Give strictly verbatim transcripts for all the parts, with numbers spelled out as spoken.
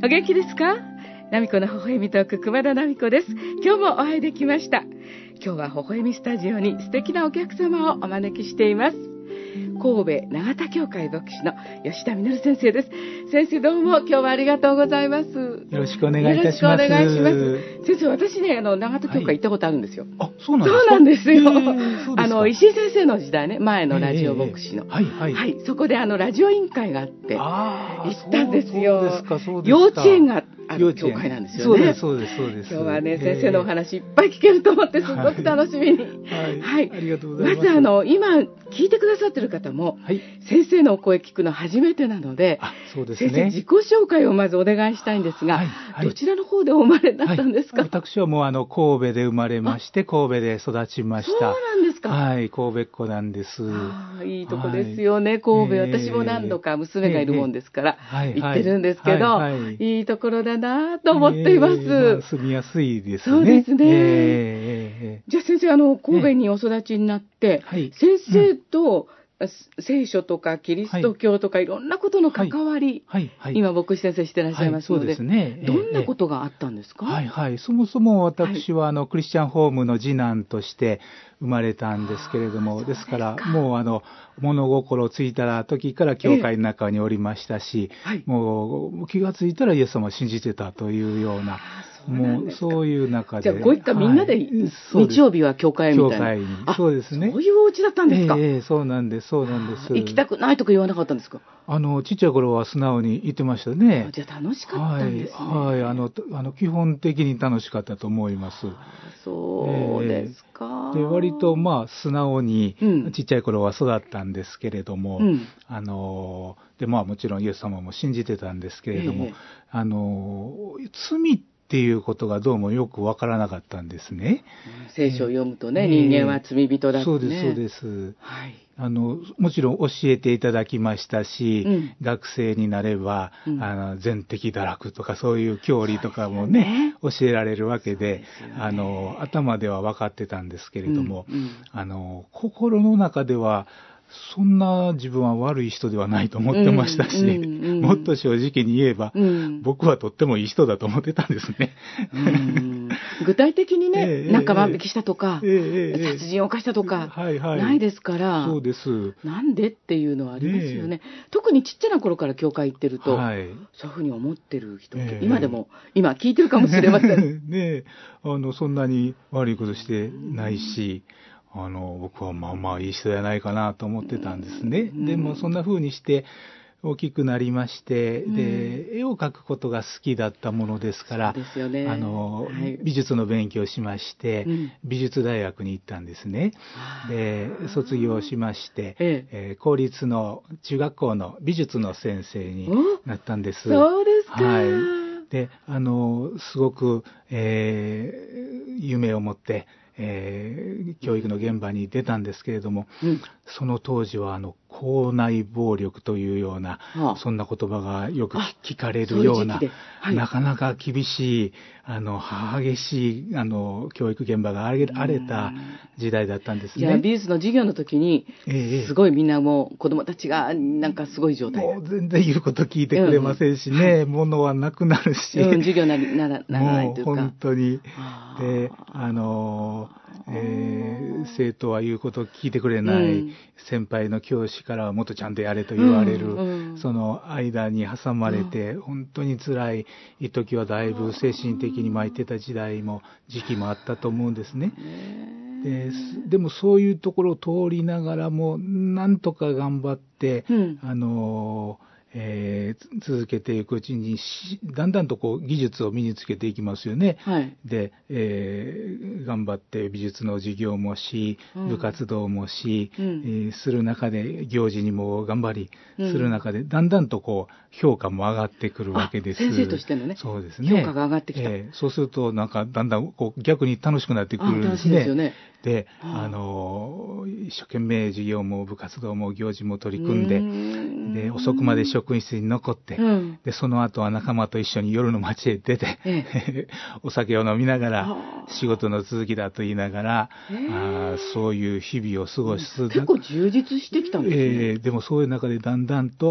お元気ですか？ナミコの微笑みトーク、熊田ナミコです。今日もお会いできました。今日は微笑みスタジオに素敵なお客様をお招きしています。神戸永田教会牧師の吉田実先生です。先生、どうも今日はありがとうございます。よろしくお願いいたします。 よろしくお願いします。先生、私ね、あの永田教会行ったことあるんですよ。 はい、あ、そうなんですか？ そうなんですよ。 えー、そうですか。 あの石井先生の時代ね、前のラジオ牧師の、えー、 はいはい、 はい、そこであのラジオ委員会があってあ行ったんですよ。 そうですか、そうですか。 幼稚園がある教会なんですよね。 そうですそうですそうです。 今日はね、先生のお話いっぱい聞けると思ってすごく楽しみに、 はい、 はい、 ありがとうございます。 まずあの今聞いてくださってる方も、はい、先生のお声聞くの初めてなので、 あ、そうですね、 先生自己紹介をまずお願いしたいんですが、はいはい、どちらの方でお生まれになったんですか？ はい、私はもうあの神戸で生まれまして、神戸で育ちました。 そうなんですか。 はい、神戸っ子なんです。 あ、いいとこですよね、はい、神戸、えー、私も何度か娘がいるもんですから、えー、行ってるんですけど、はいはい、いいところだなと思っています。えーまあ、 住みやすいですね。 そうですね。 えー、 じゃあ先生、あの神戸にお育ちになって、えーはい、先生と、うん、聖書とかキリスト教とかいろんなことの関わり、はいはいはい、今牧師先生してらっしゃいますので、はい、そうですね、どんなことがあったんですか？ はいはい、そもそも私はあのクリスチャンホームの次男として生まれたんですけれども、ですからもうあの物心ついた時から教会の中におりましたし、えはい、もう気がついたらイエス様を信じてたというような、もうそういう中で、 じゃあご一家みんなで、はい、日曜日は教会みたいな、 教会に、そうですね、 そういうお家だったんですか？ ええ、そうなんですそうなんです。 行きたくないとか言わなかったんですか？ あのちっちゃい頃は素直に言ってましたね。 じゃあ楽しかったんですね。 はい、はい、あのあの基本的に楽しかったと思います。 そうですか。 えー、で割とまあ素直にちっちゃい頃は育ったんですけれども、うん、あのでまあもちろんイエス様も信じてたんですけれども、えー、あの罪っていうことがどうもよくわからなかったんですね。 聖書を読むとね、えー、人間は罪人だってね。 そうですそうです。はい。あのもちろん教えていただきましたし、うん、学生になれば、うん、あの全摘堕落とかそういう教理とかも ね, ね教えられるわけ で, で、ね、あの頭では分かってたんですけれども、うんうん、あの心の中ではそんな自分は悪い人ではないと思ってましたし、うんうんうん、もっと正直に言えば、うん、僕はとってもいい人だと思ってたんですね。 うん、具体的にね、えー、なんか万引きしたとか、えー、殺人を犯したとか、はいはい、ないですから、 そうです。 なんでっていうのはありますよね。ね、特にちっちゃな頃から教会行ってると、はい、そういうふうに思ってる人、えー、今でも今聞いてるかもしれません。 ね、あのそんなに悪いことしてないし、あの僕はまあまあいい人じゃないかなと思ってたんですね。うん、でもそんな風にして大きくなりまして、うん、で絵を描くことが好きだったものですから、そうですよね、あの、はい、美術の勉強をしまして、うん、美術大学に行ったんですね。で卒業しまして、えええー、公立の中学校の美術の先生になったんです。 そうですか。 はい。であのすごく、えー、夢を持ってえー、教育の現場に出たんですけれども、うん、その当時はあの校内暴力というような、はあ、そんな言葉がよく聞かれるような、はい、なかなか厳しいあの激しいあの教育現場が荒れた時代だったんですね。 いや美術の授業の時に、えー、すごいみんなもう子どもたちがなんかすごい状態、 もう全然言うこと聞いてくれませんしね、うんはい、物はなくなるし、 うん、授業なりならならないというか、 もう本当にであのえー、生徒は言うことを聞いてくれない、うん、先輩の教師からはもっとちゃんとやれと言われる、うんうん、その間に挟まれて、うん、本当に辛い一時はだいぶ精神的に参ってた時代も時期もあったと思うんですね。で, でもそういうところを通りながらもなんとか頑張って、うん、あのえー、続けていくうちにだんだんとこう技術を身につけていきますよね。はい、で、えー、頑張って美術の授業もし、部活動もし、うんえー、する中で行事にも頑張りする中で、うん、だんだんとこう評価も上がってくるわけです。 先生としてのね、 そうですね、 評価が上がってきた。 えー、そうするとなんかだんだんこう逆に楽しくなってくるんですね。 楽しいですよね。 で、あの一生懸命授業も部活動も行事も取り組んで、んで遅くまで職員室に残って、うん、でその後は仲間と一緒に夜の街へ出て、ええ、お酒を飲みながら仕事の続きだと言いながら、あそういう日々を過ごす、うん、 結構充実してきたんですね。 えー、でもそういう中でだんだんと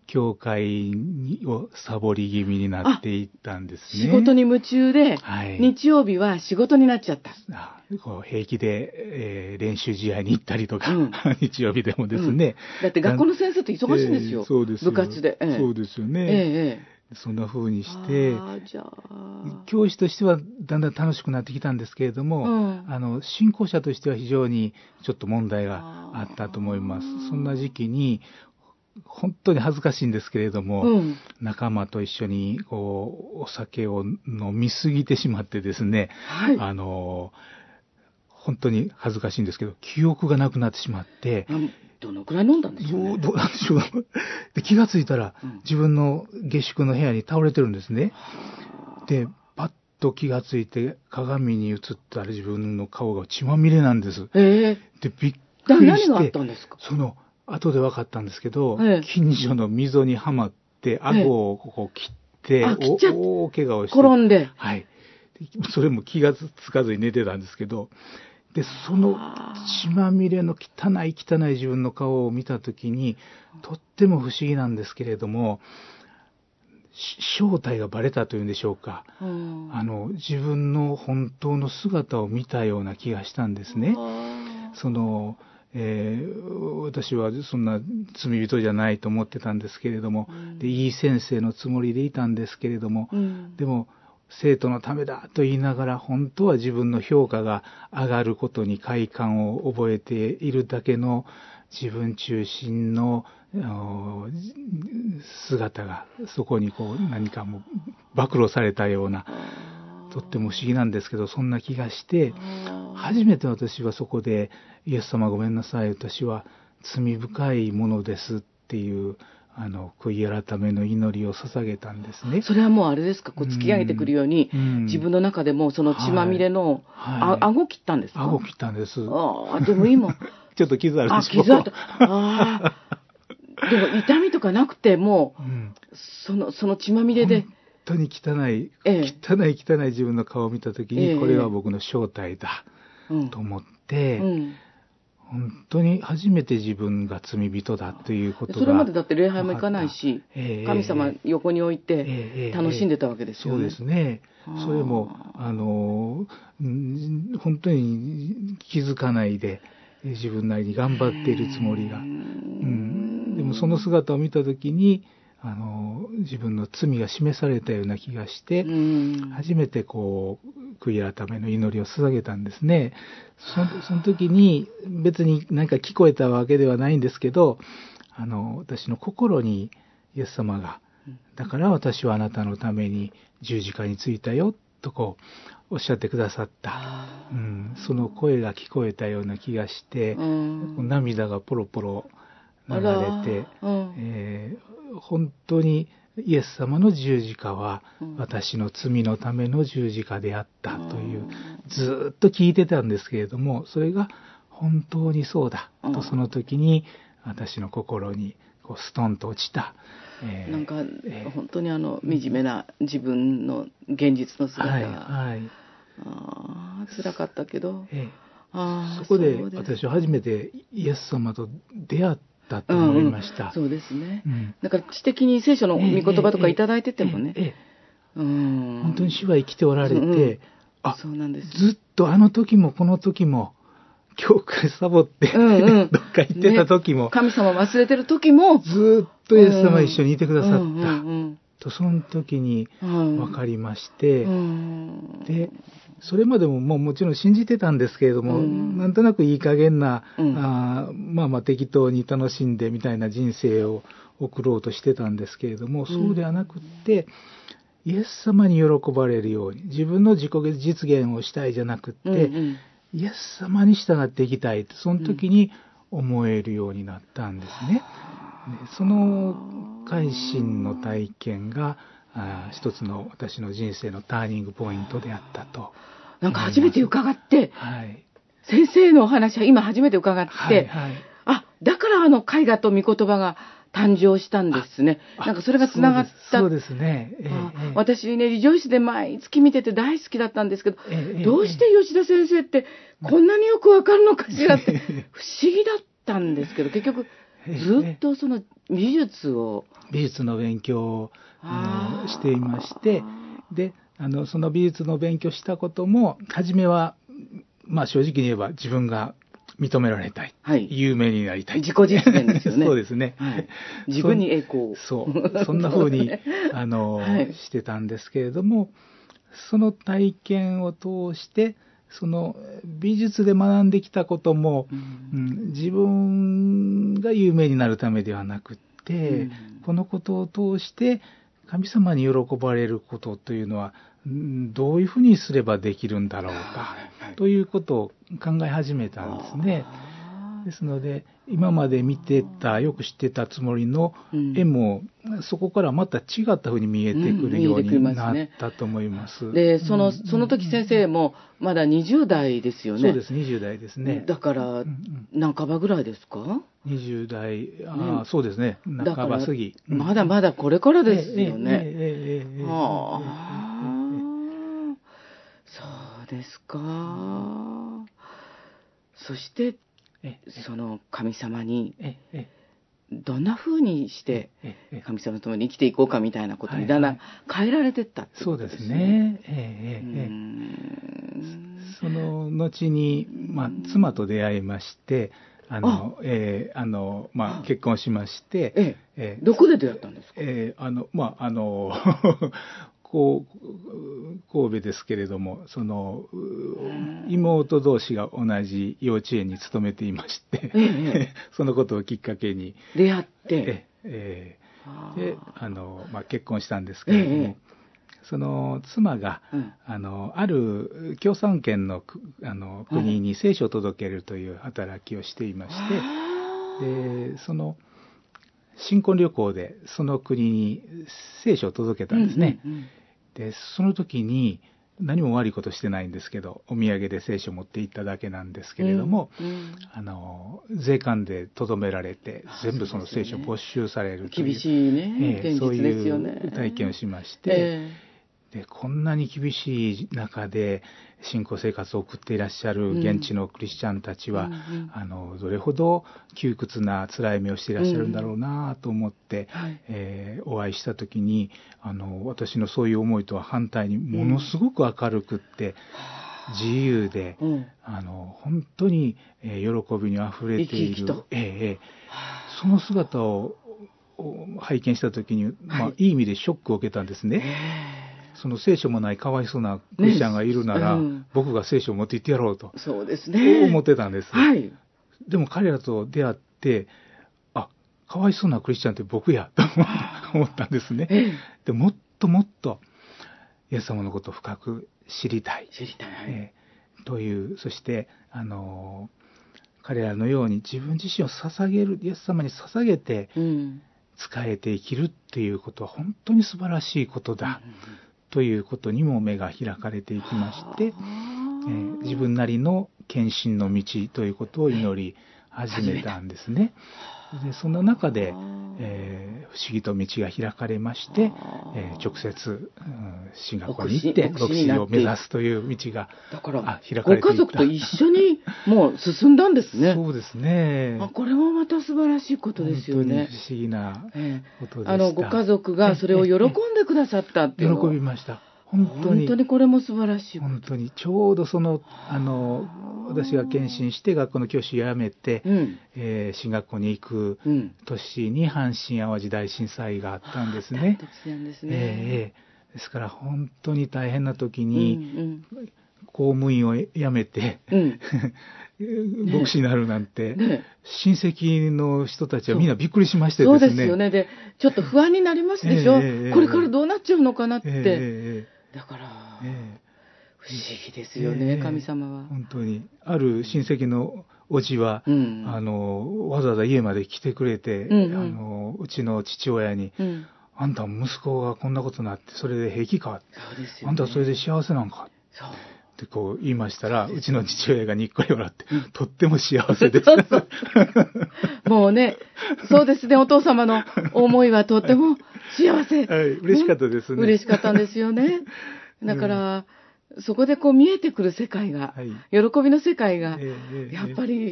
教会をサボり気味になっていったんですね。 仕事に夢中で、はい、日曜日は仕事になっちゃった。 あこう平気で、えー、練習試合に行ったりとか、うん、日曜日でもですね、 うん、だって学校の先生って忙しいんですよ、えー、そうですよ部活で、 えー、そうですよね、 えー、 そんな風にしてあじゃあ教師としてはだんだん楽しくなってきたんですけれども、うん、あの信仰者としては非常にちょっと問題があったと思います。そんな時期に本当に恥ずかしいんですけれども、うん、仲間と一緒にこうお酒を飲みすぎてしまってですね、はい、あの本当に恥ずかしいんですけど記憶がなくなってしまって、 うん、どのくらい飲んだんでしょうね。 どう、どうなんでしょうで気がついたら、うん、自分の下宿の部屋に倒れてるんですね。でパッと気がついて鏡に映ったら自分の顔が血まみれなんです。 えー、でびっくりして、 何があったんですか。 その後で分かったんですけど、えー、近所の溝にはまって顎をここ切って、えー、大怪我をして転んで、 はい、それも気がつかずに寝てたんですけど、でその血まみれの汚い汚い自分の顔を見たときにとっても不思議なんですけれども、正体がバレたというんでしょうか、うん、あの自分の本当の姿を見たような気がしたんですね。その、えー、私はそんな罪人じゃないと思ってたんですけれども、うん、でいい先生のつもりでいたんですけれども、うん、でも生徒のためだと言いながら本当は自分の評価が上がることに快感を覚えているだけの自分中心の姿がそこにこう何かもう暴露されたような、とっても不思議なんですけどそんな気がして、初めて私はそこでイエス様ごめんなさい、私は罪深いものですっていうあの悔い改めの祈りを捧げたんですね。 それはもうあれですか、こう突き上げてくるように、うん、自分の中でもその血まみれの、はいはい、あ顎切ったんですか。 顎切ったんです。 ああでも今ちょっと傷あるでしょ。 あ傷あった。あでも痛みとかなくてもう、うん、そのその血まみれで本当に汚い、ええ、汚い汚い自分の顔を見たときに、ええ、これは僕の正体だ、うん、と思って、うん本当に初めて自分が罪人だということが。 それまでだって礼拝も行かないし、えー、神様横に置いて楽しんでたわけですよね。 そうですね。それもあの本当に気づかないで自分なりに頑張っているつもりが、うん、でもその姿を見たときにあの自分の罪が示されたような気がして、初めてこう悔い改めの祈りを捧げたんですね。その、その時に別に何か聞こえたわけではないんですけど、あの私の心にイエス様が、だから私はあなたのために十字架についたよとこうおっしゃってくださった、うん、その声が聞こえたような気がして、涙がポロポロ流れて、うんえー、本当にイエス様の十字架は私の罪のための十字架であったという、うん、ずっと聞いてたんですけれども、それが本当にそうだとその時に私の心にこうストンと落ちた、 えー、なんか、えー、本当にあの惨めな自分の現実の姿が、はいはい、あ辛かったけど、えー、あそこで私は初めてイエス様と出会っただと思いました、 うんうん、そうですね、うん、だから知的に聖書の御言葉とかいただいててもね、ええええうん、本当に主は生きておられて、うんうん、あそうなんですずっとあの時もこの時も教会サボって、うんうん、どっか行ってた時も、ね、 神様忘れてる時もずっとイエス様一緒にいてくださった、うんうんうん、とその時に分かりまして、うん、でそれまでももうもちろん信じてたんですけれども、うん、なんとなくいい加減な、うん、あまあまあ適当に楽しんでみたいな人生を送ろうとしてたんですけれども、うん、そうではなくってイエス様に喜ばれるように自分の自己実現をしたいじゃなくって、うんうん、イエス様に従っていきたいってその時に思えるようになったんですね。うん、でその改心の体験があ一つの私の人生のターニングポイントであったと。 なんか初めて伺って、はい、先生のお話は今初めて伺って、はいはい、あだからあの絵画と御言葉が誕生したんですね。なんかそれがつながった。 そうですね、えー、私ねリジョイスで毎月見てて大好きだったんですけど、えー、どうして吉田先生ってこんなによくわかるのかしらって不思議だったんですけど、結局ずっとその美術を美術の勉強をあのしていまして、であのその美術の勉強したことも初めは、まあ、正直に言えば自分が認められたい、はい、有名になりたい、 自己実現ですよね。 そうですね、 はい、自分に栄光、 そうそんな風にあの、はい、してたんですけれども、その体験を通してその美術で学んできたことも、うんうん、自分が有名になるためではなくて、うん、このことを通して神様に喜ばれることというのはどういうふうにすればできるんだろうかということを考え始めたんですね。ですので今まで見てたよく知ってたつもりの絵も、うん、そこからまた違ったふうに見えてくるようになったと思います。 うん、でその、うん、その時先生もまだにじゅう代ですよね。 そうです、にじゅう代ですね。 だから半ばぐらいですか？ にじゅう代、あ、ね、そうですね、半ば過ぎ。 まだまだこれからですよね。 ええええはあ、そうですか。そしてその神様にどんな風にして神様と共に生きていこうかみたいなことにだんだん変えられていったってことですね。そうですね。ええええ、その後に、まあ、妻と出会いまして、あのあ、えーあのまあ、結婚しまして、 えええー、どこで出会ったんですか？ えー、あのまああのこう神戸ですけれども、その妹同士が同じ幼稚園に勤めていまして、ええ、そのことをきっかけに出会って、 ええ、であの、まあ、結婚したんですけれども、ええ、その妻が、うん、あのある共産圏の、あの国に聖書を届けるという働きをしていまして、でその新婚旅行でその国に聖書を届けたんですね。うんうんうん、でその時に何も悪いことしてないんですけど、お土産で聖書を持って行っただけなんですけれども、うんうん、あの税関でとどめられて全部その聖書を没収されるという、 厳しいね、 えー、 現実ですよね。 そういう体験をしまして、 えーでこんなに厳しい中で信仰生活を送っていらっしゃる現地のクリスチャンたちは、うんうん、あのどれほど窮屈な辛い目をしていらっしゃるんだろうなと思って、うんはいえー、お会いした時にあの私のそういう思いとは反対にものすごく明るくって、うん、自由で、うん、あの本当に、えー、喜びにあふれている、えー、その姿を拝見したときに、まあ、はい、いい意味でショックを受けたんですね。その聖書もないかわいそうなクリスチャンがいるなら、ねうん、僕が聖書を持って行ってやろうとそうですね思ってたんです、 はい、 でも彼らと出会ってあかわいそうなクリスチャンって僕やと思ったんですね。でもっともっとイエス様のことを深く知りたい知りたい、 えー、というそしてあの彼らのように自分自身を捧げるイエス様に捧げて、うん使えて生きるっていうことは本当に素晴らしいことだ、うんうん、ということにも目が開かれていきまして、えー、自分なりの献身の道ということを祈り始めたんですね。でその中で、えー、不思議と道が開かれまして、えー、直接、うん、進学校に行って牧師を目指すという道がだから開かれていった。ご家族と一緒にもう進んだんですね。 そうですね。 あこれもまた素晴らしいことですよね。 本当に不思議なことでした。えー、 あのご家族がそれを喜んでくださったっていうの喜びました。本当に本当にこれも素晴らしい。 本当にちょうどそのあの私が献身して学校の教師を辞めて、うんえー、進学校に行く年に阪神・淡路大震災があったんですね。 突然ですね。 えー、ですから本当に大変な時に、うんうん、公務員を辞めて、うん牧師になるなんて、ねね、親戚の人たちはみんなびっくりしましてですね。 そうですよね。でちょっと不安になりますでしょ、えー、これからどうなっちゃうのかなって、えー、だから、えー、不思議ですよね、えー、神様は本当にある親戚のおじは、うん、あのわざわざ家まで来てくれて、うんうん、あのうちの父親に、うん、あんた息子がこんなことになってそれで平気か、 そうですよね、 あんたはそれで幸せなんかそうってこう言いましたら、うちの父親がにっこり笑って、とっても幸せです。 もうね、そうですね、お父様の思いはとっても幸せ。 はい、嬉しかったですね。 嬉しかったんですよね。だから、うん、そこでこう見えてくる世界が、はい、喜びの世界が、やっぱり、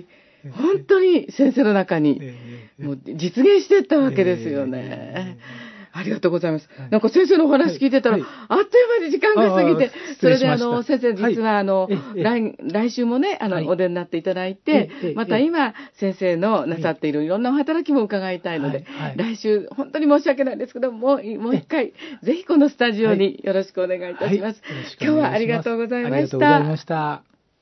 本当に先生の中にもう実現していったわけですよね。ありがとうございます。なんか先生のお話聞いてたら、あっという間に時間が過ぎて、それであの先生実はあの来来週もねあのお出になっていただいて、また今先生のなさっているいろんなお働きも伺いたいので、来週本当に申し訳ないんですけどもうもう一回ぜひこのスタジオによろしくお願いいたします。今日はありがとうございました。 ありがとうございました。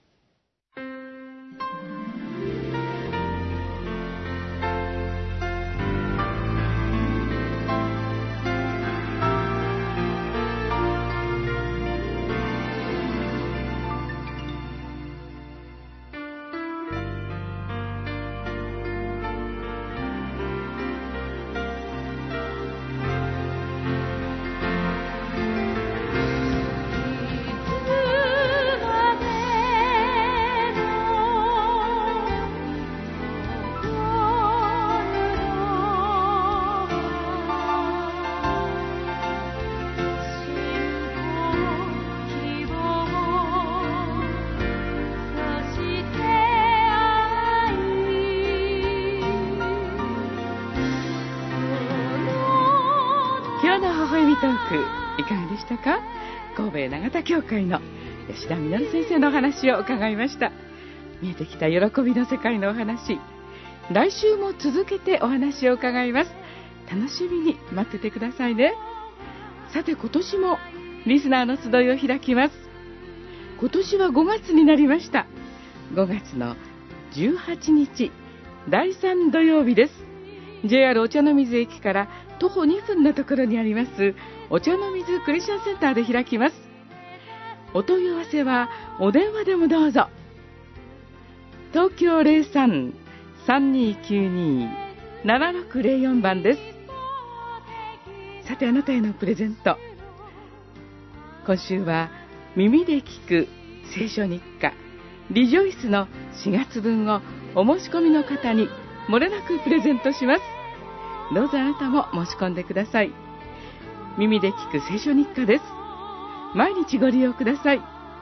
今日の微笑みトークいかがでしたか。神戸永田教会の吉田実先生のお話を伺いました。見えてきた喜びの世界のお話、来週も続けてお話を伺います。楽しみに待っててくださいね。さて今年もリスナーの集いを開きます。今年はごがつになりました。ごがつのじゅうはちにちだいさん土曜日です。 ジェイアール お茶の水駅から徒歩にふんのところにありますお茶の水クリスチャンセンターで開きます。お問い合わせはお電話でもどうぞ。東京 ゼロさん さんにきゅうに ななろくゼロよん 番です。さてあなたへのプレゼント、今週は耳で聞く聖書日課リジョイスのしがつぶんをお申し込みの方に漏れなくプレゼントします。どうぞあなたも申し込んでください。耳で聞く聖書日課です。毎日ご利用ください。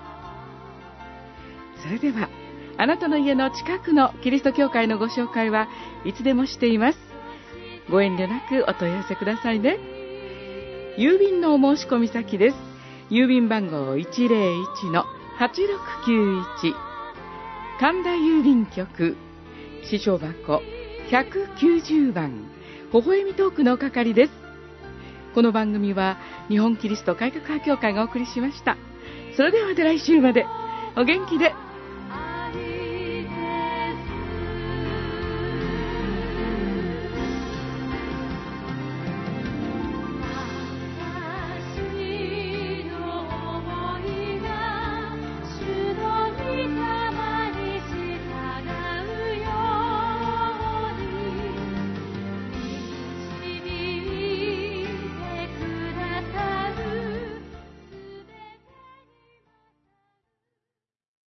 それではあなたの家の近くのキリスト教会のご紹介はいつでもしています。ご遠慮なくお問い合わせくださいね。郵便のお申し込み先です。郵便番号 いちぜろいちのはちろくきゅういち 神田郵便局支所箱ひゃくきゅうじゅうばん微笑みトークの係です。この番組は日本キリスト改革派協会がお送りしました。それではまた来週までお元気で。